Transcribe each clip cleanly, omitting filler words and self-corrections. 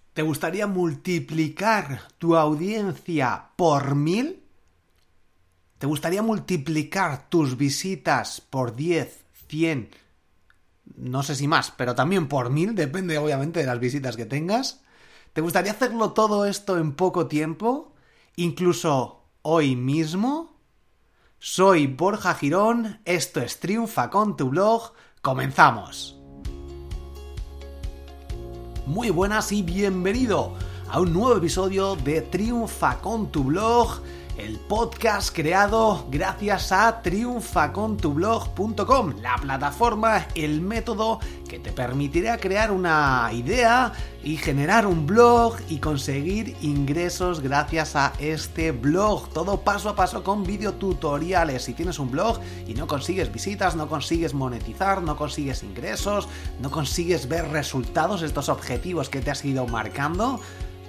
¿Te gustaría multiplicar tu audiencia por 1000? ¿Te gustaría multiplicar tus visitas por 10, 100, no sé si más, pero también por 1000? Depende obviamente de las visitas que tengas. ¿Te gustaría hacerlo todo esto en poco tiempo? Incluso hoy mismo. Soy Borja Girón, esto es Triunfa con tu blog. ¡Comenzamos! Muy buenas y bienvenido a un nuevo episodio de Triunfa con tu blog, el podcast creado gracias a triunfacontublog.com, la plataforma, el método que te permitirá crear una idea y generar un blog y conseguir ingresos gracias a este blog. Todo paso a paso con videotutoriales. Si tienes un blog y no consigues visitas, no consigues monetizar, no consigues ingresos, no consigues ver resultados, estos objetivos que te has ido marcando,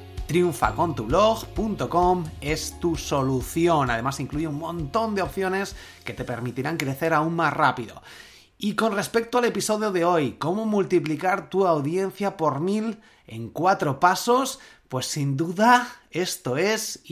triunfacontublog.com es tu solución. Además incluye un montón de opciones que te permitirán crecer aún más rápido. Y con respecto al episodio de hoy, ¿cómo multiplicar tu audiencia por 1000 en 4 pasos? Pues sin duda esto es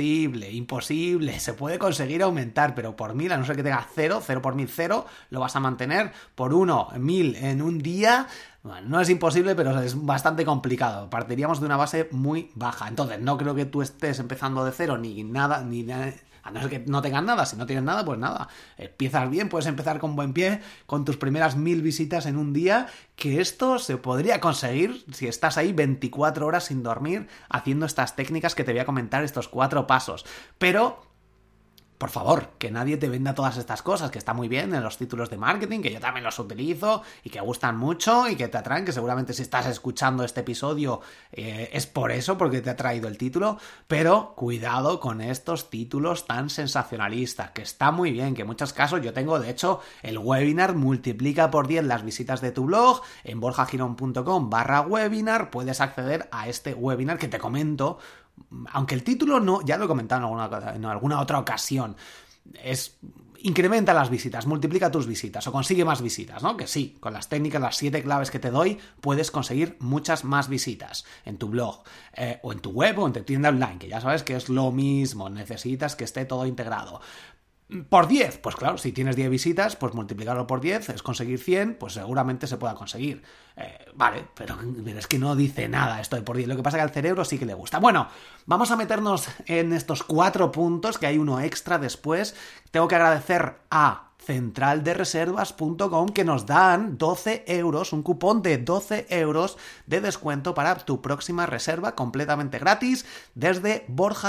imposible. Se puede conseguir aumentar, pero por 1000, a no ser que tengas 0 por 1000, 0, lo vas a mantener. Por 1000 en un día, bueno, no es imposible, pero es bastante complicado. Partiríamos de una base muy baja. Entonces, no creo que tú estés empezando de 0 ni nada. A no ser que no tengas nada. Si no tienes nada, pues nada. Empiezas bien, puedes empezar con buen pie, con tus primeras 1000 visitas en un día, que esto se podría conseguir si estás ahí 24 horas sin dormir haciendo estas técnicas que te voy a comentar, estos 4 pasos. Pero por favor, que nadie te venda todas estas cosas, que está muy bien en los títulos de marketing, que yo también los utilizo y que gustan mucho y que te atraen, que seguramente si estás escuchando este episodio es por eso, porque te ha traído el título, pero cuidado con estos títulos tan sensacionalistas, que está muy bien, que en muchos casos yo tengo, de hecho, el webinar Multiplica por 10 las visitas de tu blog, en borjagiron.com/webinar puedes acceder a este webinar que te comento. Aunque el título no, ya lo he comentado en alguna otra ocasión, es incrementa las visitas, multiplica tus visitas o consigue más visitas, ¿no? Que sí, con las técnicas, las 7 claves que te doy, puedes conseguir muchas más visitas en tu blog o en tu web o en tu tienda online, que ya sabes que es lo mismo, necesitas que esté todo integrado. Por 10, pues claro, si tienes 10 visitas, pues multiplicarlo por 10 es conseguir 100, pues seguramente se pueda conseguir. Vale, pero es que no dice nada esto de por 10, lo que pasa es que al cerebro sí que le gusta. Bueno, vamos a meternos en estos 4 puntos, que hay uno extra después. Tengo que agradecer a centraldereservas.com que nos dan 12 euros, un cupón de 12 euros de descuento para tu próxima reserva completamente gratis desde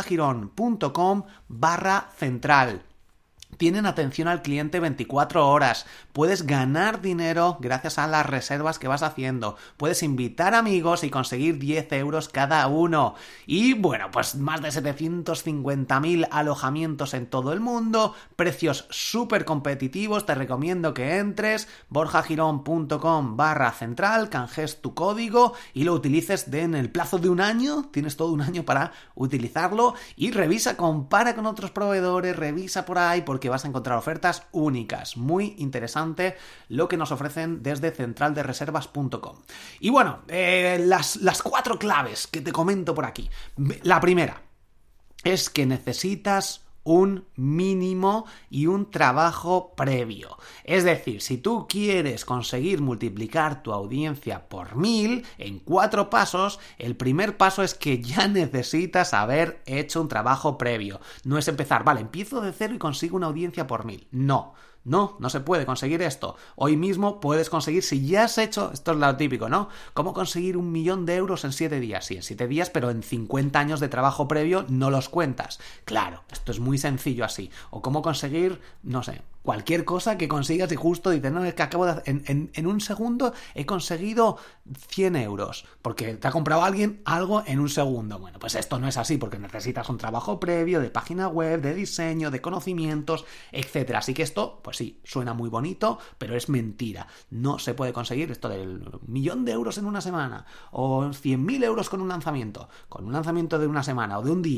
borjagiron.com/central. Tienen atención al cliente 24 horas. Puedes ganar dinero gracias a las reservas que vas haciendo. Puedes invitar amigos y conseguir 10 euros cada uno. Y bueno, pues más de 750.000 alojamientos en todo el mundo. Precios súper competitivos. Te recomiendo que entres borjagiron.com/central, canjes tu código y lo utilices en el plazo de un año. Tienes todo un año para utilizarlo. Y revisa, compara con otros proveedores, revisa por ahí porque vas a encontrar ofertas únicas. Muy interesante lo que nos ofrecen desde centraldereservas.com. Y bueno, las 4 claves que te comento por aquí. La primera es que necesitas un mínimo y un trabajo previo. Es decir, si tú quieres conseguir multiplicar tu audiencia por 1000 en 4 pasos, el primer paso es que ya necesitas haber hecho un trabajo previo. No es empezar, vale, empiezo de 0 y consigo una audiencia por 1000. No se puede conseguir esto. Hoy mismo puedes conseguir, si ya has hecho, esto es lo típico, ¿no? ¿Cómo conseguir 1.000.000 de euros en 7 días? Sí, en 7 días, pero en 50 años de trabajo previo no los cuentas. Claro, esto es muy sencillo así. O cómo conseguir, no sé, cualquier cosa que consigas y justo dices, no, es que acabo de en un segundo he conseguido 100 euros, porque te ha comprado alguien algo en un segundo. Bueno, pues esto no es así, porque necesitas un trabajo previo de página web, de diseño, de conocimientos, etcétera. Así que esto, pues sí, suena muy bonito, pero es mentira. No se puede conseguir esto del 1.000.000 de euros en una semana, o 100.000 euros con un lanzamiento de una semana o de un día.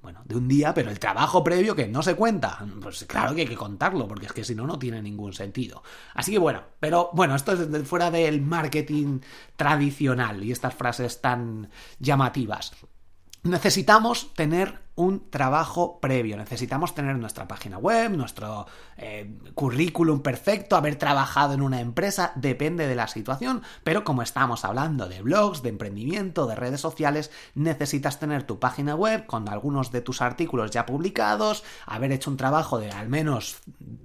Bueno, de un día, pero el trabajo previo que no se cuenta, pues claro que hay que contarlo, porque es que si no, no tiene ningún sentido. Así que bueno, pero bueno, esto es fuera del marketing tradicional y estas frases tan llamativas. Necesitamos tener un trabajo previo, necesitamos tener nuestra página web, nuestro currículum perfecto, haber trabajado en una empresa, depende de la situación, pero como estamos hablando de blogs, de emprendimiento, de redes sociales, necesitas tener tu página web con algunos de tus artículos ya publicados, haber hecho un trabajo de al menos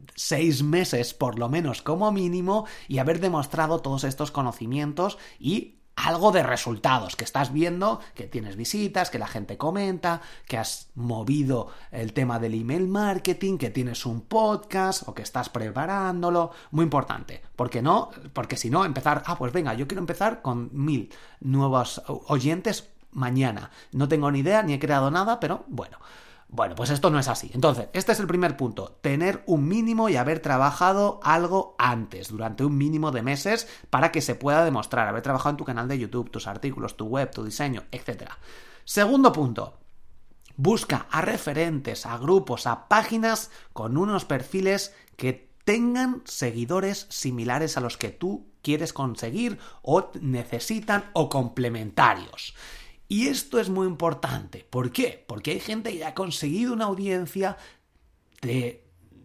6 meses por lo menos como mínimo y haber demostrado todos estos conocimientos y algo de resultados, que estás viendo que tienes visitas, que la gente comenta, que has movido el tema del email marketing, que tienes un podcast o que estás preparándolo, muy importante, porque si no empezar, pues venga, yo quiero empezar con 1000 nuevos oyentes mañana, no tengo ni idea, ni he creado nada, pero bueno, pues esto no es así. Entonces, este es el primer punto, tener un mínimo y haber trabajado algo antes, durante un mínimo de meses, para que se pueda demostrar, haber trabajado en tu canal de YouTube, tus artículos, tu web, tu diseño, etc. Segundo punto, busca a referentes, a grupos, a páginas con unos perfiles que tengan seguidores similares a los que tú quieres conseguir o necesitan o complementarios. Y esto es muy importante. ¿Por qué? Porque hay gente que ya ha conseguido una audiencia de...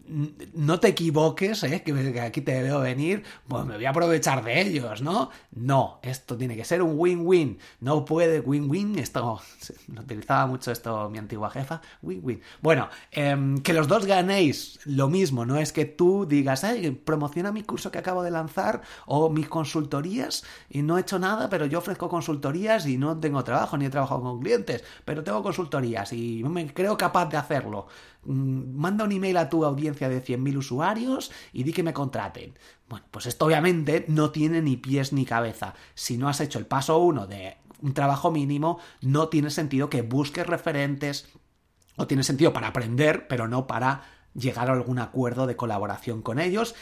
No te equivoques, que aquí te veo venir, pues me voy a aprovechar de ellos, ¿no? No, esto tiene que ser un win-win. No puede win-win, esto... No utilizaba mucho esto mi antigua jefa, win-win. Bueno, que los dos ganéis lo mismo, no es que tú digas, promociona mi curso que acabo de lanzar o mis consultorías y no he hecho nada, pero yo ofrezco consultorías y no tengo trabajo, ni he trabajado con clientes, pero tengo consultorías y me creo capaz de hacerlo. Manda un email a tu audiencia de 100.000 usuarios y di que me contraten. Bueno, pues esto obviamente no tiene ni pies ni cabeza. Si no has hecho el paso 1 de un trabajo mínimo, no tiene sentido que busques referentes, o tiene sentido para aprender, pero no para llegar a algún acuerdo de colaboración con ellos,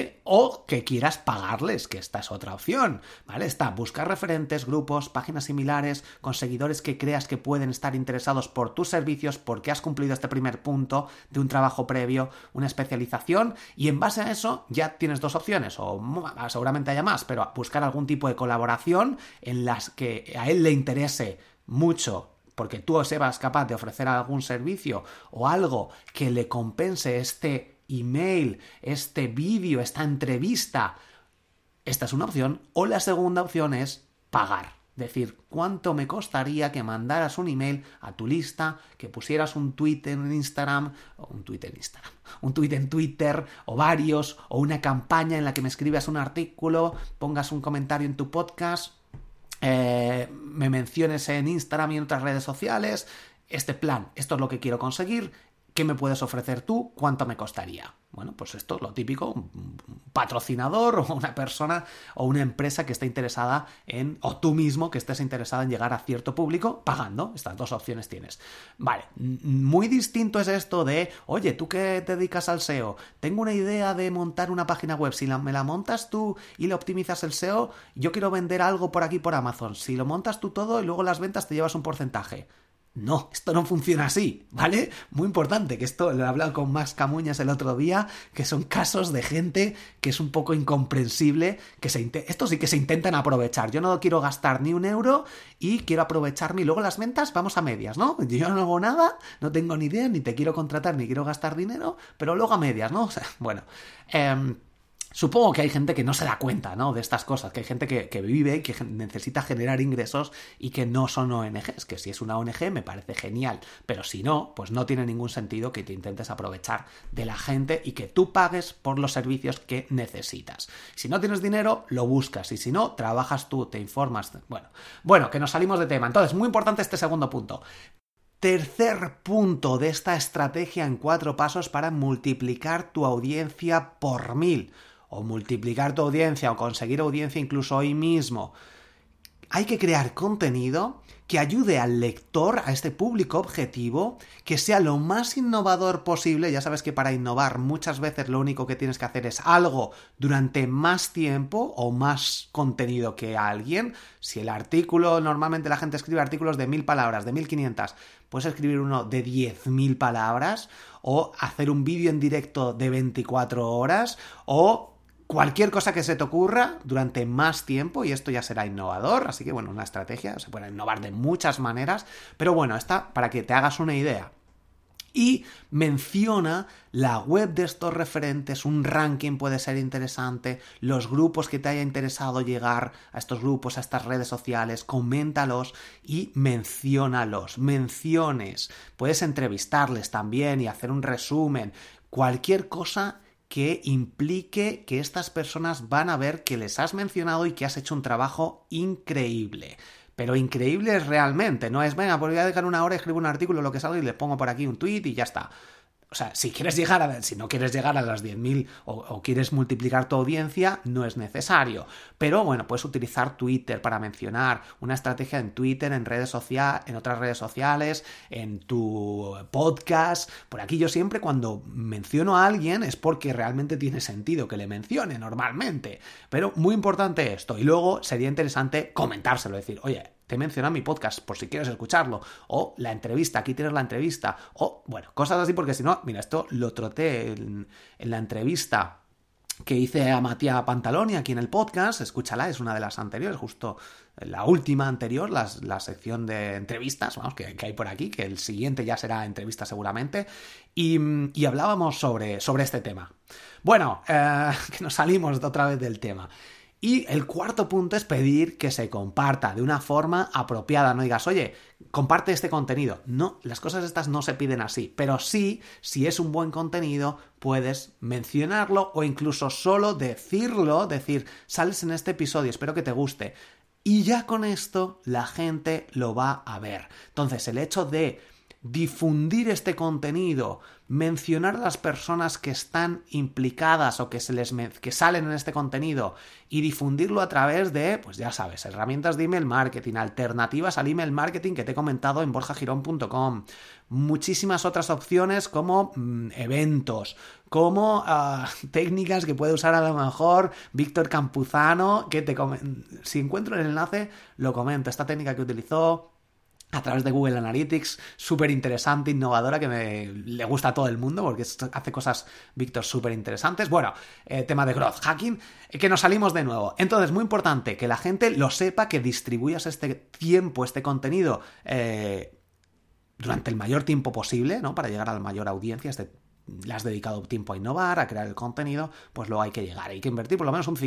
o que quieras pagarles, que esta es otra opción, ¿vale? Está buscar referentes, grupos, páginas similares, con seguidores que creas que pueden estar interesados por tus servicios porque has cumplido este primer punto de un trabajo previo, una especialización, y en base a eso ya tienes dos opciones, o seguramente haya más, pero buscar algún tipo de colaboración en las que a él le interese mucho porque tú seas capaz de ofrecer algún servicio o algo que le compense este email, este vídeo, esta entrevista. Esta es una opción. O la segunda opción es pagar. Decir, ¿cuánto me costaría que mandaras un email a tu lista, que pusieras un tweet en Instagram, un tweet en Twitter, o varios, o una campaña en la que me escribas un artículo, pongas un comentario en tu podcast, me menciones en Instagram y en otras redes sociales, este plan, esto es lo que quiero conseguir, ¿qué me puedes ofrecer tú? ¿Cuánto me costaría? Bueno, pues esto es lo típico, un patrocinador o una persona o una empresa que esté interesada en, o tú mismo que estés interesada en llegar a cierto público pagando. Estas dos opciones tienes. Vale, muy distinto es esto de, oye, tú que te dedicas al SEO, tengo una idea de montar una página web, si me la montas tú y le optimizas el SEO, yo quiero vender algo por aquí por Amazon, si lo montas tú todo y luego las ventas te llevas un porcentaje. No, esto no funciona así, ¿vale? Muy importante, que esto lo he hablado con Max Camuñas el otro día, que son casos de gente que es un poco incomprensible, que esto sí que se intentan aprovechar. Yo no quiero gastar ni un euro y quiero aprovecharme y luego las ventas vamos a medias, ¿no? Yo no hago nada, no tengo ni idea, ni te quiero contratar, ni quiero gastar dinero, pero luego a medias, ¿no? O sea, bueno, supongo que hay gente que no se da cuenta, ¿no?, de estas cosas, que hay gente que vive y que necesita generar ingresos y que no son ONGs, que si es una ONG me parece genial, pero si no, pues no tiene ningún sentido que te intentes aprovechar de la gente y que tú pagues por los servicios que necesitas. Si no tienes dinero, lo buscas, y si no, trabajas tú, te informas. Bueno, que nos salimos de tema. Entonces, muy importante este segundo punto. Tercer punto de esta estrategia en 4 pasos para multiplicar tu audiencia por 1000. O multiplicar tu audiencia o conseguir audiencia incluso hoy mismo. hay que crear contenido que ayude al lector, a este público objetivo, que sea lo más innovador posible. Ya sabes que para innovar muchas veces lo único que tienes que hacer es algo durante más tiempo o más contenido que alguien. Si el artículo, normalmente la gente escribe artículos de 1000 palabras, de 1500, puedes escribir uno de 10.000 palabras, o hacer un vídeo en directo de 24 horas, o cualquier cosa que se te ocurra durante más tiempo, y esto ya será innovador. Así que bueno, una estrategia, se puede innovar de muchas maneras, pero bueno, esta para que te hagas una idea. Y menciona la web de estos referentes, un ranking puede ser interesante, los grupos que te haya interesado llegar a estos grupos, a estas redes sociales, coméntalos y menciónalos, menciones. Puedes entrevistarles también y hacer un resumen, cualquier cosa que implique que estas personas van a ver que les has mencionado y que has hecho un trabajo increíble. Pero increíble es realmente, no es, venga, pues voy a dejar una hora, escribo un artículo, lo que salga y les pongo por aquí un tweet y ya está. O sea, si no quieres llegar a las 10.000 o quieres multiplicar tu audiencia, no es necesario. Pero bueno, puedes utilizar Twitter para mencionar, una estrategia en Twitter, en otras redes sociales, en tu podcast. Por aquí yo siempre cuando menciono a alguien es porque realmente tiene sentido que le mencione normalmente. Pero muy importante esto. Y luego sería interesante comentárselo, decir, oye, te he mencionado mi podcast por si quieres escucharlo, o la entrevista, aquí tienes la entrevista, o bueno, cosas así, porque si no, mira, esto lo troté en la entrevista que hice a Matías Pantaloni aquí en el podcast. Escúchala, es una de las anteriores, justo la última anterior, la sección de entrevistas, vamos, que hay por aquí, que el siguiente ya será entrevista seguramente, y hablábamos sobre este tema. Bueno, que nos salimos otra vez del tema. Y el cuarto punto es pedir que se comparta de una forma apropiada. No digas, oye, comparte este contenido. No, las cosas estas no se piden así. Pero sí, si es un buen contenido, puedes mencionarlo o incluso solo decirlo, decir, sales en este episodio, espero que te guste. Y ya con esto la gente lo va a ver. Entonces, el hecho de difundir este contenido, mencionar a las personas que están implicadas o que salen en este contenido y difundirlo a través de, pues ya sabes, herramientas de email marketing, alternativas al email marketing que te he comentado en borjagirón.com, muchísimas otras opciones como eventos, como técnicas que puede usar a lo mejor Víctor Campuzano, que si encuentro el enlace lo comento, esta técnica que utilizó a través de Google Analytics, súper interesante, innovadora, que le gusta a todo el mundo porque hace cosas, Víctor, súper interesantes. Bueno, tema de growth hacking, que nos salimos de nuevo. Entonces, muy importante que la gente lo sepa, que distribuyas este contenido durante el mayor tiempo posible, ¿no? Para llegar a la mayor audiencia. Le has dedicado tiempo a innovar, a crear el contenido, pues luego hay que llegar. Hay que invertir por lo menos un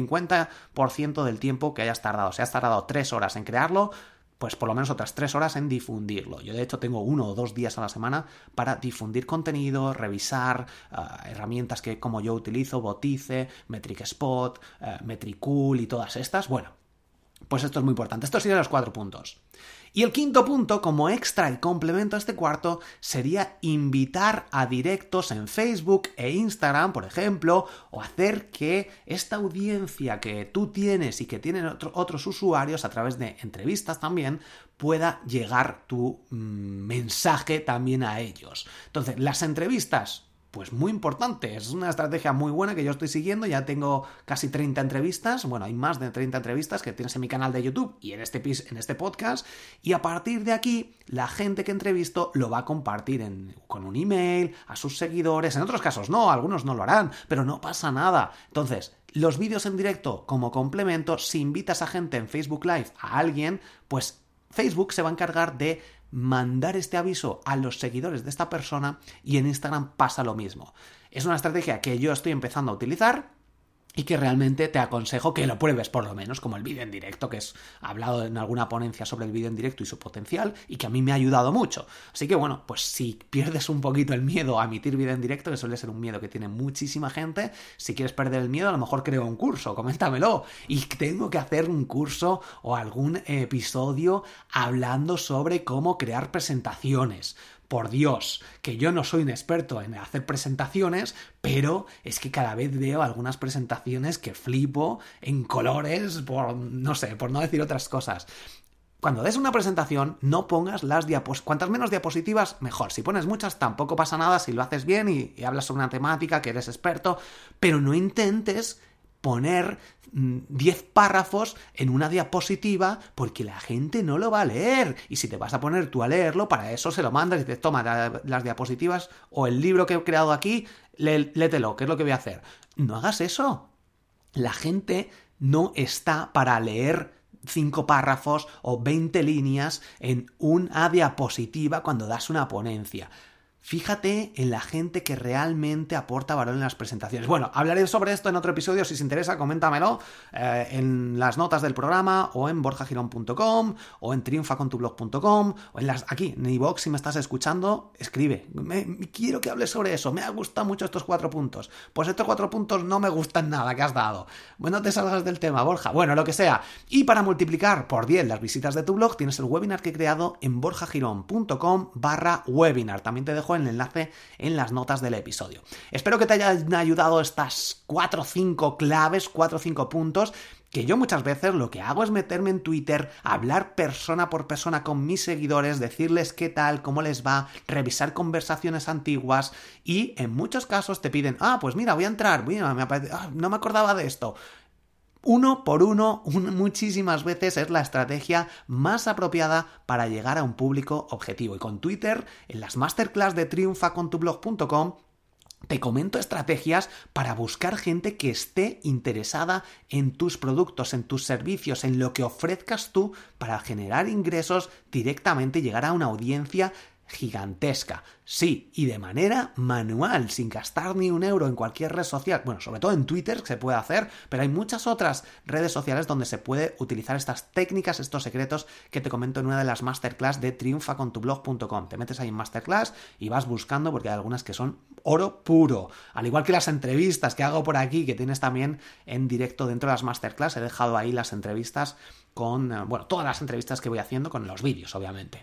50% del tiempo que hayas tardado. Si has tardado 3 horas en crearlo, pues por lo menos otras 3 horas en difundirlo. Yo de hecho tengo 1 o 2 días a la semana para difundir contenido, revisar herramientas que como yo utilizo, Botice, Metric Spot, Metricool y todas estas. Bueno, pues esto es muy importante. Estos serían los 4 puntos. Y el quinto punto, como extra y complemento a este cuarto, sería invitar a directos en Facebook e Instagram, por ejemplo, o hacer que esta audiencia que tú tienes y que tienen otros usuarios a través de entrevistas también, pueda llegar tu mensaje también a ellos. Entonces, las entrevistas, pues muy importante, es una estrategia muy buena que yo estoy siguiendo, ya tengo casi 30 entrevistas, bueno, hay más de 30 entrevistas que tienes en mi canal de YouTube y en este podcast, y a partir de aquí, la gente que entrevisto lo va a compartir con un email, a sus seguidores, en otros casos no, algunos no lo harán, pero no pasa nada. Entonces, los vídeos en directo como complemento, si invitas a gente en Facebook Live a alguien, pues Facebook se va a encargar de mandar este aviso a los seguidores de esta persona, y en Instagram pasa lo mismo. Es una estrategia que yo estoy empezando a utilizar y que realmente te aconsejo que lo pruebes, por lo menos, como el vídeo en directo, que es hablado en alguna ponencia sobre el vídeo en directo y su potencial, y que a mí me ha ayudado mucho. Así que bueno, pues si pierdes un poquito el miedo a emitir vídeo en directo, que suele ser un miedo que tiene muchísima gente, si quieres perder el miedo, a lo mejor creo un curso, coméntamelo, y tengo que hacer un curso o algún episodio hablando sobre cómo crear presentaciones, Por Dios, que yo no soy un experto en hacer presentaciones, pero es que cada vez veo algunas presentaciones que flipo en colores, por no decir otras cosas. Cuando des una presentación, no pongas las diapositivas. Cuantas menos diapositivas, mejor. Si pones muchas, tampoco pasa nada si lo haces bien y hablas sobre una temática que eres experto, pero no intentes poner 10 párrafos en una diapositiva porque la gente no lo va a leer. Y si te vas a poner tú a leerlo, para eso se lo mandas y dices, toma las diapositivas o el libro que he creado aquí, léetelo, que es lo que voy a hacer. No hagas eso. La gente no está para leer 5 párrafos o 20 líneas en una diapositiva cuando das una ponencia. Fíjate en la gente que realmente aporta valor en las presentaciones. Bueno, hablaré sobre esto en otro episodio. Si os interesa, coméntamelo en las notas del programa o en borjagirón.com o en triunfacontublog.com o aquí en iVoox. Si me estás escuchando, escribe. Quiero que hables sobre eso. Me ha gustado mucho estos 4 puntos. Pues estos 4 puntos no me gustan nada que has dado. Bueno, no te salgas del tema, Borja. Bueno, lo que sea. Y para multiplicar por 10 las visitas de tu blog, tienes el webinar que he creado en borjagirón.com/webinar. También te dejo el enlace en las notas del episodio. Espero que te hayan ayudado estas 4 o 5 claves, 4 o 5 puntos, que yo muchas veces lo que hago es meterme en Twitter, hablar persona por persona con mis seguidores, decirles qué tal, cómo les va, revisar conversaciones antiguas y en muchos casos te piden, pues mira, voy a entrar, no me acordaba de esto. Uno por uno, muchísimas veces es la estrategia más apropiada para llegar a un público objetivo. Y con Twitter, en las masterclass de triunfacontublog.com, te comento estrategias para buscar gente que esté interesada en tus productos, en tus servicios, en lo que ofrezcas tú para generar ingresos directamente y llegar a una audiencia gigantesca. Sí, y de manera manual, sin gastar ni un euro en cualquier red social. Bueno, sobre todo en Twitter se puede hacer, pero hay muchas otras redes sociales donde se puede utilizar estas técnicas, estos secretos que te comento en una de las masterclass de triunfacontublog.com. Te metes ahí en masterclass y vas buscando porque hay algunas que son oro puro. Al igual que las entrevistas que hago por aquí, que tienes también en directo dentro de las masterclass. He dejado ahí las entrevistas con, todas las entrevistas que voy haciendo con los vídeos, obviamente.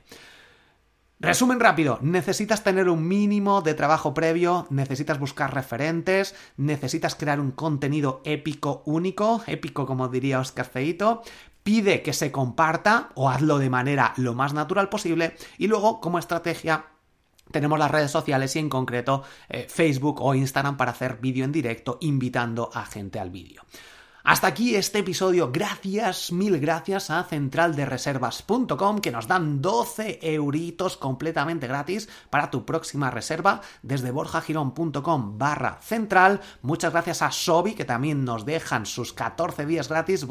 Resumen rápido, necesitas tener un mínimo de trabajo previo, necesitas buscar referentes, necesitas crear un contenido épico único, épico como diría Óscar Feito, pide que se comparta o hazlo de manera lo más natural posible y luego como estrategia tenemos las redes sociales y en concreto Facebook o Instagram para hacer vídeo en directo invitando a gente al vídeo. Hasta aquí este episodio. Mil gracias a centraldereservas.com que nos dan 12 euritos completamente gratis para tu próxima reserva desde borjagirón.com/central. Muchas gracias a Sobi que también nos dejan sus 14 días gratis,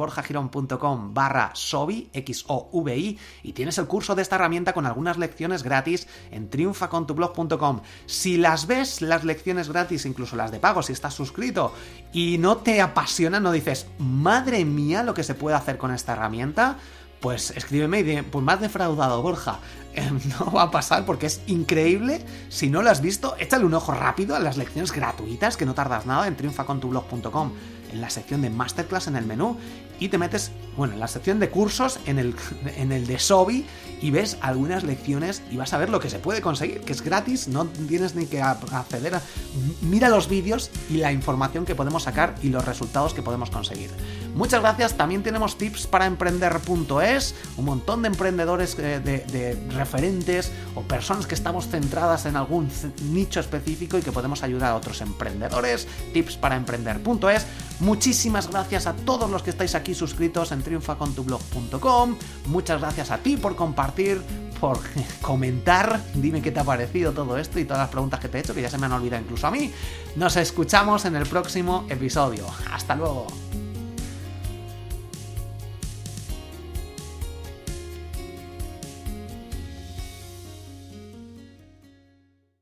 borjagirón.com/Sobi, XOVI, y tienes el curso de esta herramienta con algunas lecciones gratis en triunfacontublog.com. Si las ves, las lecciones gratis, incluso las de pago, si estás suscrito y no te apasiona, no dices madre mía lo que se puede hacer con esta herramienta, pues escríbeme y dime, pues me has defraudado, Borja. No va a pasar porque es increíble. Si no lo has visto, échale un ojo rápido a las lecciones gratuitas que no tardas nada en triunfacontublog.com, en la sección de Masterclass en el menú, y te metes, en la sección de cursos en el de Sobi y ves algunas lecciones y vas a ver lo que se puede conseguir, que es gratis, no tienes ni que acceder mira los vídeos y la información que podemos sacar y los resultados que podemos conseguir. Muchas gracias. También tenemos tips para emprender.es, un montón de emprendedores de referentes o personas que estamos centradas en algún nicho específico y que podemos ayudar a otros emprendedores. Tips para emprender.es. Muchísimas gracias a todos los que estáis aquí suscritos en triunfacontublog.com. Muchas gracias a ti por compartir, por comentar. Dime qué te ha parecido todo esto y todas las preguntas que te he hecho, que ya se me han olvidado incluso a mí. Nos escuchamos en el próximo episodio. Hasta luego.